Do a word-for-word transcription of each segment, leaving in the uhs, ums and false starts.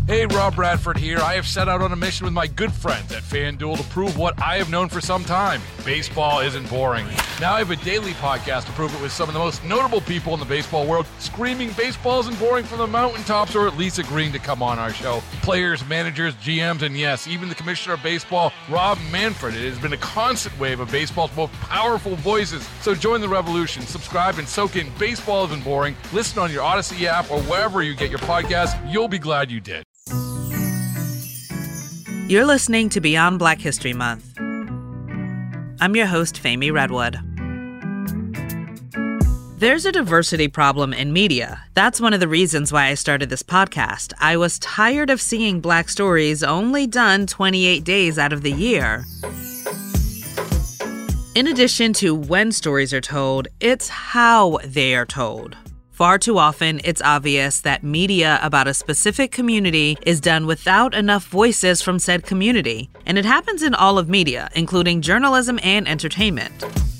Hey, Rob Bradford here. I have set out on a mission with my good friends at FanDuel to prove what I have known for some time. Baseball isn't boring. Now I have a daily podcast to prove it with some of the most notable people in the baseball world, screaming baseball isn't boring from the mountaintops, or at least agreeing to come on our show. Players, managers, G Ms, and yes, even the commissioner of baseball, Rob Manfred. It has been a constant wave of baseball's most powerful voices. So join the revolution. Subscribe and soak in Baseball Isn't Boring. Listen on your Odyssey app or wherever you get your podcasts. You'll be glad you did. You're listening to Beyond Black History Month. I'm your host, Femi Redwood. There's a diversity problem in media. That's one of the reasons why I started this podcast. I was tired of seeing Black stories only done twenty-eight days out of the year. In addition to when stories are told, it's how they are told. Far too often, it's obvious that media about a specific community is done without enough voices from said community. And it happens in all of media, including journalism and entertainment.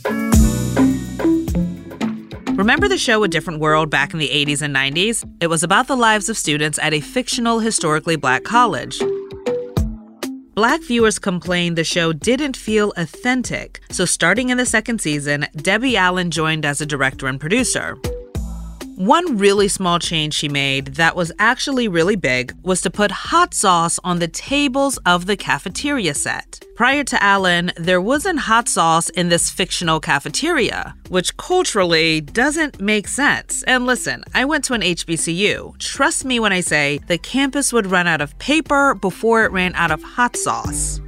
Remember the show A Different World back in the eighties and nineties? It was about the lives of students at a fictional, historically Black college. Black viewers complained the show didn't feel authentic, so starting in the second season, Debbie Allen joined as a director and producer. One really small change she made that was actually really big was to put hot sauce on the tables of the cafeteria set. Prior to Allen, there wasn't hot sauce in this fictional cafeteria, which culturally doesn't make sense. And listen, I went to an H B C U. Trust me when I say the campus would run out of paper before it ran out of hot sauce.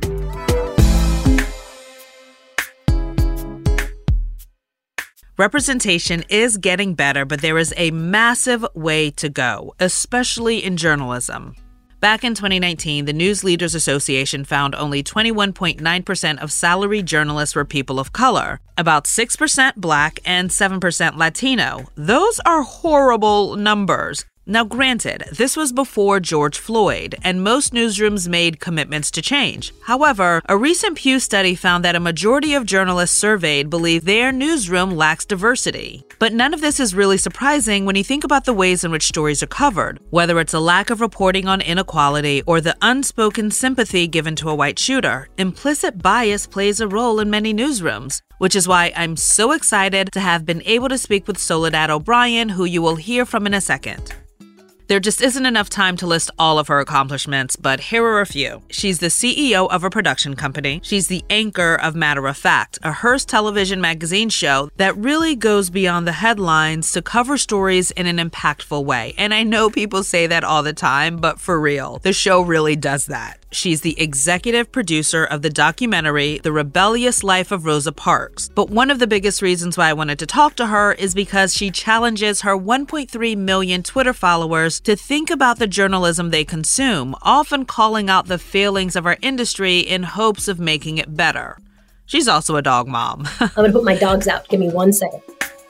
Representation is getting better, but there is a massive way to go, especially in journalism. Back in twenty nineteen, the News Leaders Association found only twenty-one point nine percent of salaried journalists were people of color, about six percent Black and seven percent Latino. Those are horrible numbers. Now, granted, this was before George Floyd, and most newsrooms made commitments to change. However, a recent Pew study found that a majority of journalists surveyed believe their newsroom lacks diversity. But none of this is really surprising when you think about the ways in which stories are covered, whether it's a lack of reporting on inequality or the unspoken sympathy given to a white shooter. Implicit bias plays a role in many newsrooms, which is why I'm so excited to have been able to speak with Soledad O'Brien, who you will hear from in a second. There just isn't enough time to list all of her accomplishments, but here are a few. She's the C E O of a production company. She's the anchor of Matter of Fact, a Hearst television magazine show that really goes beyond the headlines to cover stories in an impactful way. And I know people say that all the time, but for real, the show really does that. She's the executive producer of the documentary The Rebellious Life of Rosa Parks. But one of the biggest reasons why I wanted to talk to her is because she challenges her one point three million Twitter followers to think about the journalism they consume, often calling out the failings of our industry in hopes of making it better. She's also a dog mom. I'm going to put my dogs out. Give me one second.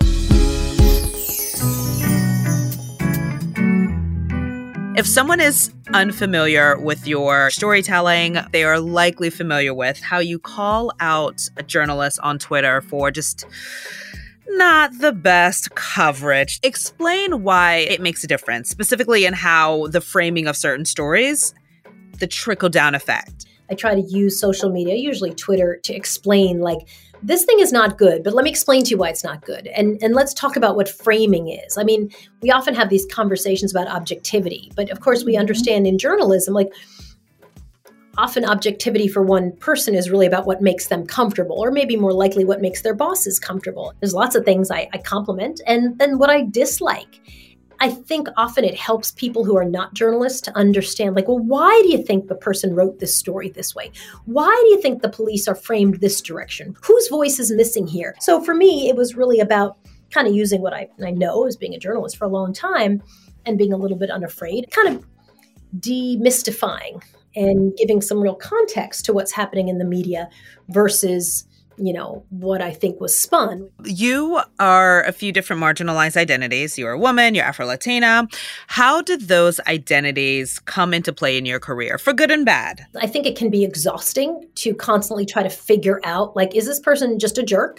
If someone is unfamiliar with your storytelling, they are likely familiar with how you call out a journalist on Twitter for just not the best coverage. Explain why it makes a difference, specifically in how the framing of certain stories, the trickle-down effect. I try to use social media, usually Twitter, to explain, like, this thing is not good, but let me explain to you why it's not good. And and let's talk about what framing is. I mean, we often have these conversations about objectivity, but of course we understand in journalism, like, often objectivity for one person is really about what makes them comfortable, or maybe more likely what makes their bosses comfortable. There's lots of things I, I compliment, and then what I dislike. I think often it helps people who are not journalists to understand, like, well, why do you think the person wrote this story this way? Why do you think the police are framed this direction? Whose voice is missing here? So for me, it was really about kind of using what I, I know as being a journalist for a long time and being a little bit unafraid, kind of demystifying and giving some real context to what's happening in the media versus, you know, what I think was spun. You are a few different marginalized identities. You're a woman, you're Afro-Latina. How did those identities come into play in your career, for good and bad? I think it can be exhausting to constantly try to figure out, like, is this person just a jerk?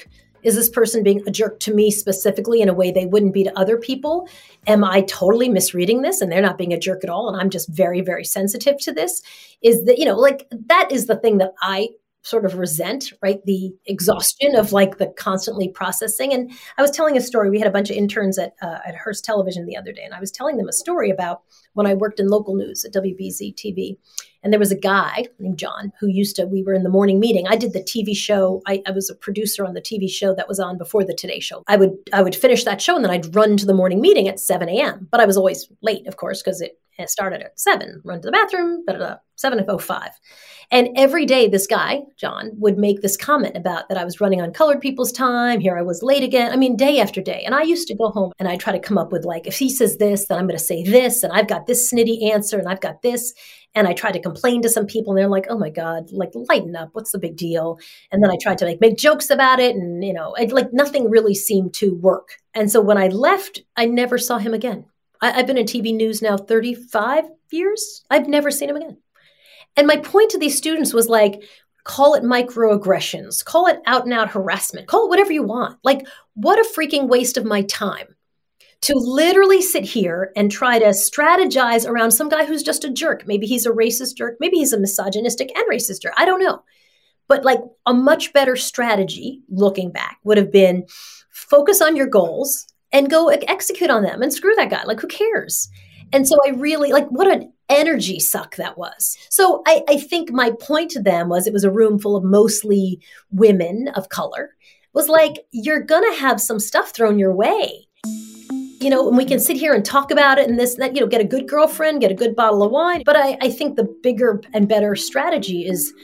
Is this person being a jerk to me specifically in a way they wouldn't be to other people? Am I totally misreading this and they're not being a jerk at all? And I'm just very, very sensitive to this? Is that, you know, like that is the thing that I sort of resent, right? The exhaustion of like the constantly processing. And I was telling a story. We had a bunch of interns at uh, at Hearst Television the other day, and I was telling them a story about when I worked in local news at W B Z T V. And there was a guy named John who used to, we were in the morning meeting. I did the T V show. I, I was a producer on the T V show that was on before the Today Show. I would I would finish that show and then I'd run to the morning meeting at seven a.m. But I was always late, of course, because it started at seven, run to the bathroom, da, da, da, seven oh five. And every day this guy, John, would make this comment about that I was running on colored people's time. Here I was late again. I mean, day after day. And I used to go home and I'd try to come up with like, if he says this, then I'm going to say this. And I've got this snitty answer and I've got this. And I tried to complain to some people and they're like, oh my God, like lighten up. What's the big deal? And then I tried to like make jokes about it. And, you know, it, like nothing really seemed to work. And so when I left, I never saw him again. I, I've been in T V news now thirty-five years. I've never seen him again. And my point to these students was like, call it microaggressions, call it out and out harassment, call it whatever you want. Like, what a freaking waste of my time to literally sit here and try to strategize around some guy who's just a jerk. Maybe he's a racist jerk. Maybe he's a misogynistic and racist jerk. I don't know. But like a much better strategy looking back would have been focus on your goals and go execute on them and screw that guy. Like, who cares? And so I really, like, what an energy suck that was. So I, I think my point to them was it was a room full of mostly women of color, was like, you're going to have some stuff thrown your way. You know, and we can sit here and talk about it and this, that, you know, get a good girlfriend, get a good bottle of wine. But I, I think the bigger and better strategy is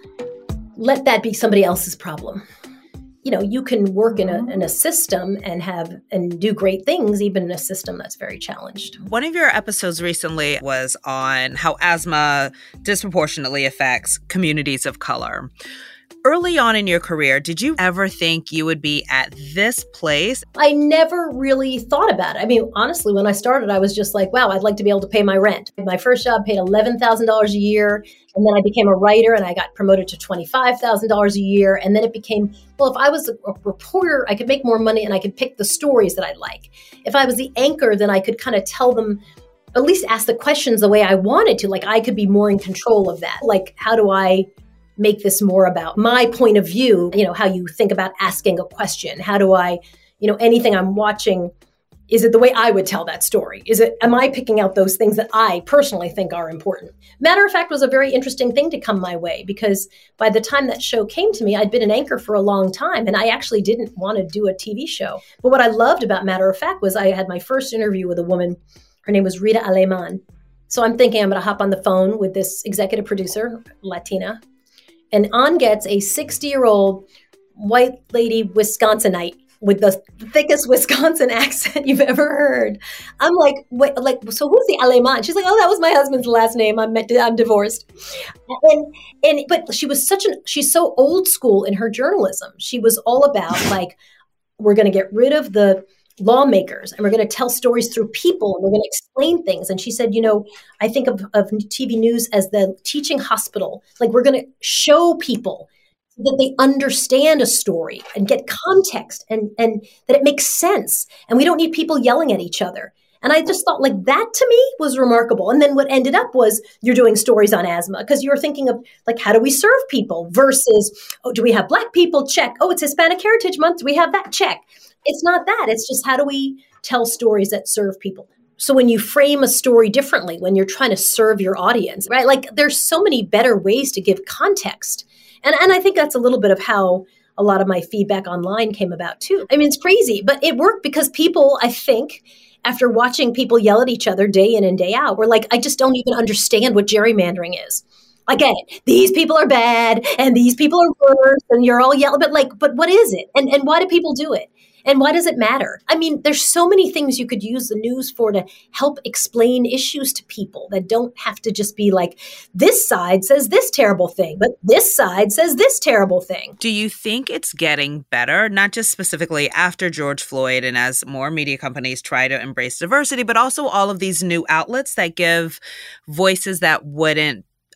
let that be somebody else's problem. You know, you can work in a in a system and have and do great things, even in a system that's very challenged. One of your episodes recently was on how asthma disproportionately affects communities of color. Early on in your career, did you ever think you would be at this place? I never really thought about it. I mean, honestly, when I started, I was just like, wow, I'd like to be able to pay my rent. My first job paid eleven thousand dollars a year. And then I became a writer and I got promoted to twenty-five thousand dollars a year. And then it became, well, if I was a reporter, I could make more money and I could pick the stories that I like. If I was the anchor, then I could kind of tell them, at least ask the questions the way I wanted to. Like I could be more in control of that. Like, how do I make this more about my point of view? You know, how you think about asking a question. How do I, you know, anything I'm watching, is it the way I would tell that story? Is it, am I picking out those things that I personally think are important? Matter of fact was a very interesting thing to come my way because by the time that show came to me, I'd been an anchor for a long time and I actually didn't want to do a T V show. But what I loved about Matter of Fact was I had my first interview with a woman. Her name was Rita Aleman. So I'm thinking I'm going to hop on the phone with this executive producer, Latina, and on gets a sixty-year-old white lady Wisconsinite with the thickest Wisconsin accent you've ever heard. I'm like, wait, like, so who's the Aleman? She's like, oh, that was my husband's last name. I'm I'm divorced. And and but she was such an she's so old school in her journalism. She was all about like, we're going to get rid of the lawmakers and we're going to tell stories through people and we're going to explain things. And she said, you know, I think of, of T V news as the teaching hospital. Like we're going to show people that they understand a story and get context and, and that it makes sense. And we don't need people yelling at each other. And I just thought like that to me was remarkable. And then what ended up was you're doing stories on asthma because you're thinking of like, how do we serve people versus, oh, do we have Black people? Check. Oh, it's Hispanic Heritage Month. Do we have that? Check. It's not that. It's just how do we tell stories that serve people? So when you frame a story differently, when you're trying to serve your audience, right? Like there's so many better ways to give context. And and I think that's a little bit of how a lot of my feedback online came about too. I mean, it's crazy, but it worked because people, I think, after watching people yell at each other day in and day out, were like, I just don't even understand what gerrymandering is. I get it. These people are bad and these people are worse and you're all yelling, but like, but what is it? And and why do people do it? And why does it matter? I mean, there's so many things you could use the news for to help explain issues to people that don't have to just be like, this side says this terrible thing, but this side says this terrible thing. Do you think it's getting better, not just specifically after George Floyd and as more media companies try to embrace diversity, but also all of these new outlets that give voices that wouldn't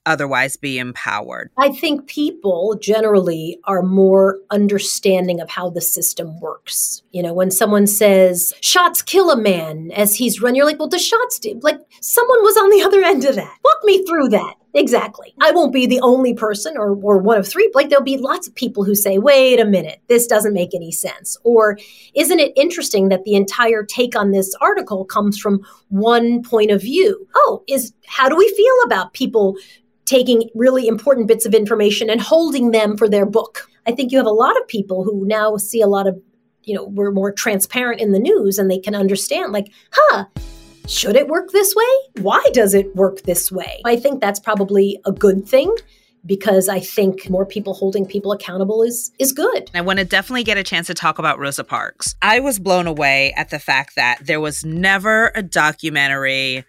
otherwise be empowered? I think people generally are more understanding of how the system works. You know, when someone says, shots kill a man as he's run, you're like, well, the shots did. Like, someone was on the other end of that. Walk me through that. Exactly. I won't be the only person or, or one of three. Like, there'll be lots of people who say, wait a minute, this doesn't make any sense. Or isn't it interesting that the entire take on this article comes from one point of view? Oh, is how do we feel about people taking really important bits of information and holding them for their book? I think you have a lot of people who now see a lot of, you know, we're more transparent in the news and they can understand like, huh, should it work this way? Why does it work this way? I think that's probably a good thing because I think more people holding people accountable is is good. I want to definitely get a chance to talk about Rosa Parks. I was blown away at the fact that there was never a documentary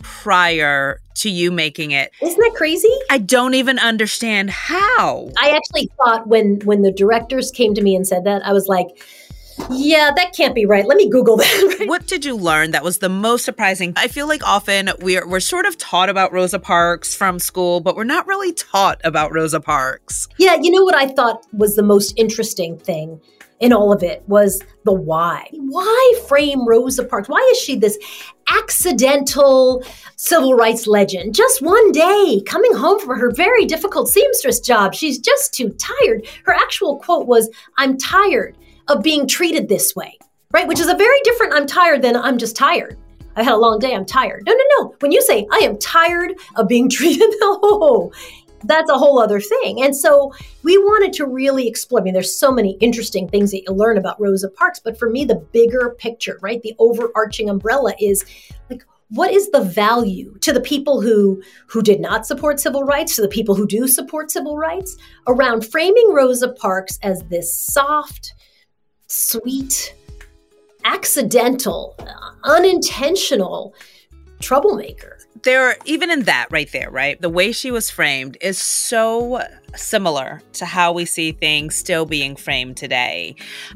prior to you making it. Isn't that crazy? I don't even understand how. I actually thought when when the directors came to me and said that, I was like, yeah, that can't be right. Let me Google that. What did you learn that was the most surprising? I feel like often we're we're sort of taught about Rosa Parks from school, but we're not really taught about Rosa Parks. Yeah, you know what I thought was the most interesting thing in all of it was the why. Why frame Rosa Parks? Why is she this accidental civil rights legend? Just one day, coming home from her very difficult seamstress job, she's just too tired. Her actual quote was, "I'm tired of being treated this way," right? Which is a very different I'm tired than I'm just tired. I had a long day, I'm tired. No, no, no. When you say I am tired of being treated, no, that's a whole other thing. And so we wanted to really explore. I mean, there's so many interesting things that you learn about Rosa Parks, but for me, the bigger picture, right? The overarching umbrella is like, what is the value to the people who who did not support civil rights, to the people who do support civil rights, around framing Rosa Parks as this soft, sweet, accidental, unintentional troublemaker? There, even in that right there, right? The way she was framed is so similar to how we see things still being framed today.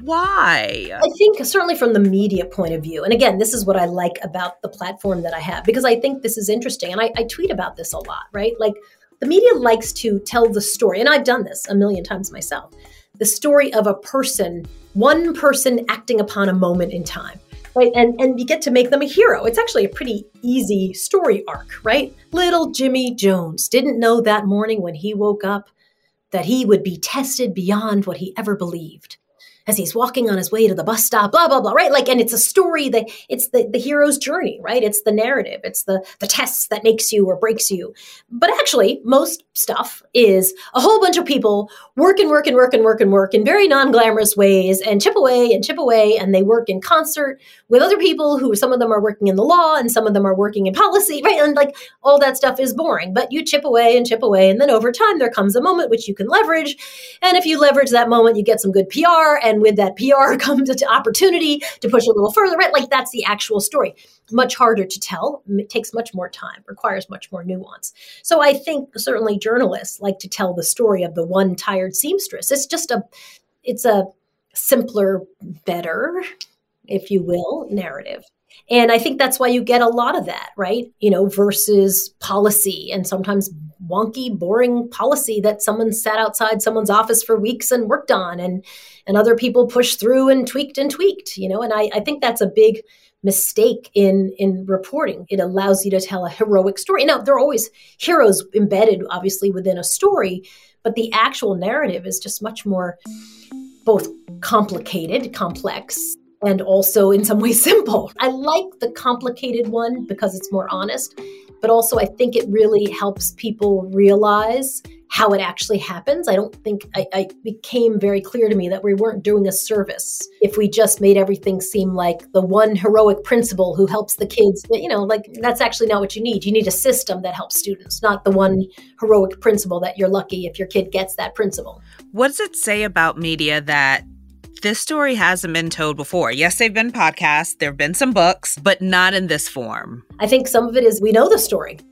Why? I think certainly from the media point of view, and again, this is what I like about the platform that I have, because I think this is interesting. And I, I tweet about this a lot, right? Like the media likes to tell the story, and I've done this a million times myself, the story of a person, one person acting upon a moment in time. Right. And and you get to make them a hero. It's actually a pretty easy story arc, right? Little Jimmy Jones didn't know that morning when he woke up that he would be tested beyond what he ever believed as he's walking on his way to the bus stop, blah, blah, blah, right? Like, and it's a story that it's the, the hero's journey, right? It's the narrative. It's the, the tests that makes you or breaks you. But actually, most stuff is a whole bunch of people work and work and work and work and work in very non-glamorous ways and chip away and chip away. And they work in concert with other people who some of them are working in the law and some of them are working in policy, right? And like all that stuff is boring, but you chip away and chip away. And then over time, there comes a moment which you can leverage. And if you leverage that moment, you get some good P R. And with that P R comes an opportunity to push a little further, right? Like that's the actual story. Much harder to tell. It takes much more time, requires much more nuance. So I think certainly journalists like to tell the story of the one tired seamstress. It's just a, it's a simpler, better, if you will, narrative. And I think that's why you get a lot of that, right? You know, versus policy and sometimes wonky, boring policy that someone sat outside someone's office for weeks and worked on and, and other people pushed through and tweaked and tweaked, you know, and I, I think that's a big mistake in, in reporting. It allows you to tell a heroic story. Now, there are always heroes embedded, obviously, within a story, but the actual narrative is just much more both complicated, complex, and also in some ways simple. I like the complicated one because it's more honest, but also I think it really helps people realize how it actually happens. I don't think I, I became very clear to me that we weren't doing a service if we just made everything seem like the one heroic principal who helps the kids. But, you know, like that's actually not what you need. You need a system that helps students, not the one heroic principal that you're lucky if your kid gets that principal. What does it say about media that this story hasn't been told before? Yes, they've been podcasts, there have been some books, but not in this form. I think some of it is we know the story.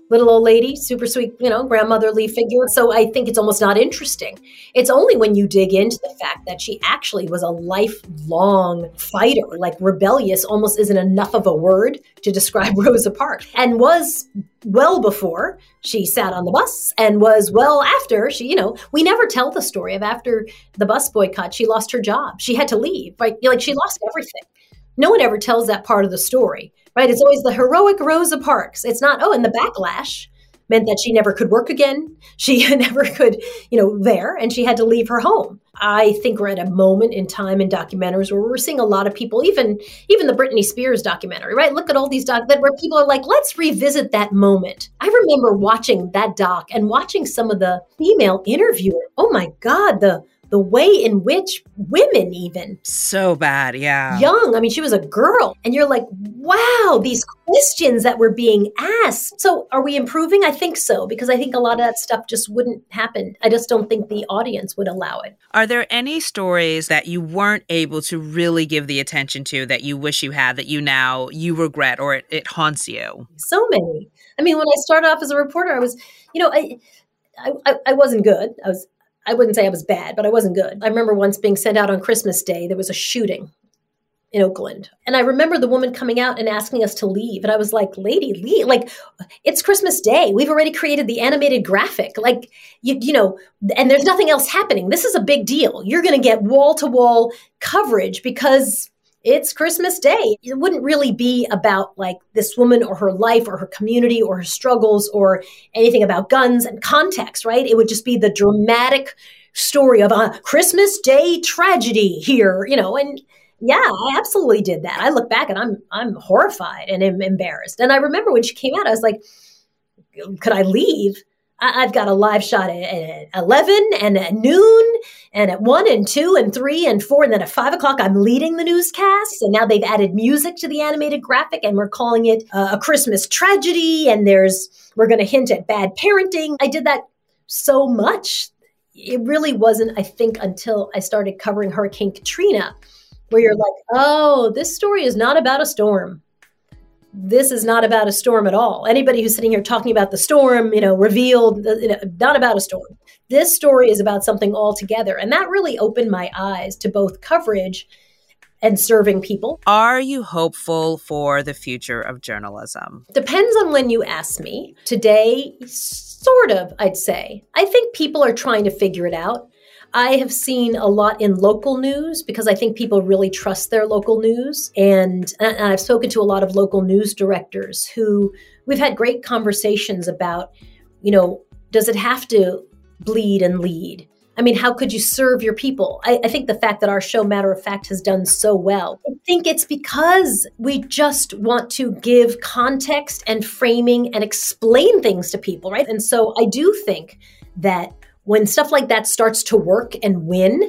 little old lady, super sweet, you know, grandmotherly figure. So I think it's almost not interesting. It's only when you dig into the fact that she actually was a lifelong fighter, like rebellious almost isn't enough of a word to describe Rosa Parks, and was well before she sat on the bus and was well after she, you know, we never tell the story of after the bus boycott, she lost her job. She had to leave, right? Like she lost everything. No one ever tells that part of the story, right? It's always the heroic Rosa Parks. It's not, oh, and the backlash meant that she never could work again. She never could, you know, there, and she had to leave her home. I think we're at a moment in time in documentaries where we're seeing a lot of people, even even the Britney Spears documentary, right? Look at all these doc that where people are like, let's revisit that moment. I remember watching that doc and watching some of the female interviewer. Oh my God, the the way in which women even. So bad, yeah. Young, I mean, she was a girl. And you're like, wow, these questions that were being asked. So are we improving? I think so, because I think a lot of that stuff just wouldn't happen. I just don't think the audience would allow it. Are there any stories that you weren't able to really give the attention to that you wish you had, that you now, you regret, or it, it haunts you? So many. I mean, when I started off as a reporter, I was, you know, I, I, I wasn't good. I was I wouldn't say I was bad, but I wasn't good. I remember once being sent out on Christmas Day. There was a shooting in Oakland. And I remember the woman coming out and asking us to leave. And I was like, lady, leave. Like, it's Christmas Day. We've already created the animated graphic. Like, you, you know, and there's nothing else happening. This is a big deal. You're going to get wall-to-wall coverage because it's Christmas Day. It wouldn't really be about like this woman or her life or her community or her struggles or anything about guns and context, right? It would just be the dramatic story of a Christmas Day tragedy here, you know, and yeah, I absolutely did that. I look back and I'm I'm horrified and I'm embarrassed. And I remember when she came out, I was like, could I leave? I've got a live shot at eleven and at noon and at one and two and three and four. And then at five o'clock, I'm leading the newscasts. And now they've added music to the animated graphic and we're calling it uh, a Christmas tragedy. And there's, we're going to hint at bad parenting. I did that so much. It really wasn't, I think, until I started covering Hurricane Katrina, where you're like, oh, this story is not about a storm. This is not about a storm at all. Anybody who's sitting here talking about the storm, you know, revealed, you know, not about a storm. This story is about something altogether. And that really opened my eyes to both coverage and serving people. Are you hopeful for the future of journalism? Depends on when you ask me. Today, sort of, I'd say. I think people are trying to figure it out. I have seen a lot in local news because I think people really trust their local news. And, and I've spoken to a lot of local news directors who we've had great conversations about, you know, does it have to bleed and lead? I mean, how could you serve your people? I, I think the fact that our show, Matter of Fact, has done so well, I think it's because we just want to give context and framing and explain things to people, right? And so I do think that when stuff like that starts to work and win,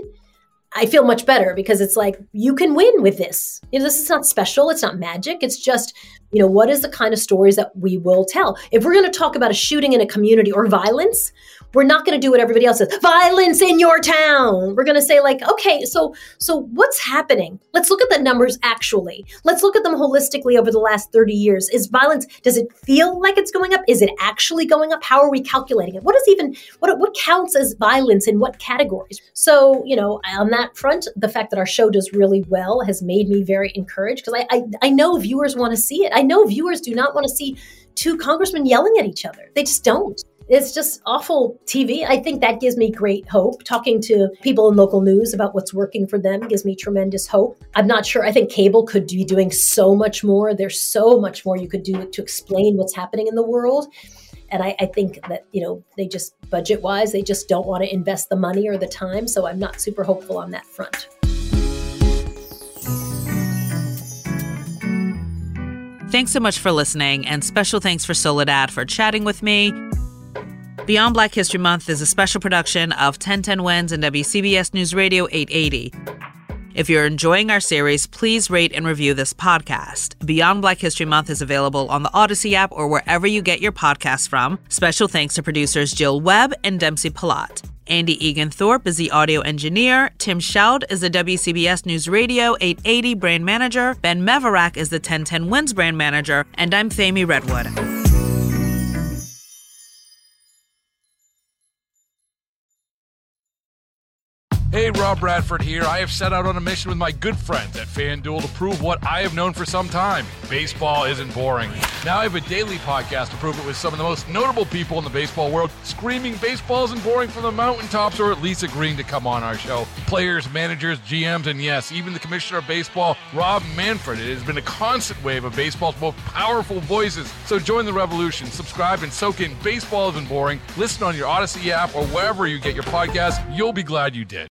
I feel much better because it's like, you can win with this. You know, this is not special. It's not magic. It's just, you know, what is the kind of stories that we will tell? If we're going to talk about a shooting in a community or violence, we're not going to do what everybody else says. Violence in your town. We're going to say like, okay, so so what's happening? Let's look at the numbers actually. Let's look at them holistically over the last thirty years. Is violence, does it feel like it's going up? Is it actually going up? How are we calculating it? What is even, what, what counts as violence in what categories? So, you know, on that front, the fact that our show does really well has made me very encouraged because I, I, I know viewers want to see it. I know viewers do not want to see two congressmen yelling at each other. They just don't. It's just awful T V. I think that gives me great hope. Talking to people in local news about what's working for them gives me tremendous hope. I'm not sure. I think cable could be doing so much more. There's so much more you could do to explain what's happening in the world. And I, I think that, you know, they just budget-wise, they just don't want to invest the money or the time. So I'm not super hopeful on that front. Thanks so much for listening, and special thanks for Soledad for chatting with me. Beyond Black History Month is a special production of ten ten Wins and W C B S News Radio eight eighty. If you're enjoying our series, please rate and review this podcast. Beyond Black History Month is available on the Odyssey app or wherever you get your podcasts from. Special thanks to producers Jill Webb and Dempsey Palat. Andy Egan Thorpe is the audio engineer. Tim Schaud is the W C B S News Radio eight eighty brand manager. Ben Meverak is the ten ten Wins brand manager. And I'm Thami Redwood. Hey, Rob Bradford here. I have set out on a mission with my good friends at FanDuel to prove what I have known for some time. Baseball isn't boring. Now I have a daily podcast to prove it with some of the most notable people in the baseball world, screaming baseball isn't boring from the mountaintops, or at least agreeing to come on our show. Players, managers, G Ms, and yes, even the commissioner of baseball, Rob Manfred. It has been a constant wave of baseball's most powerful voices. So join the revolution. Subscribe and soak in Baseball Isn't Boring. Listen on your Odyssey app or wherever you get your podcasts. You'll be glad you did.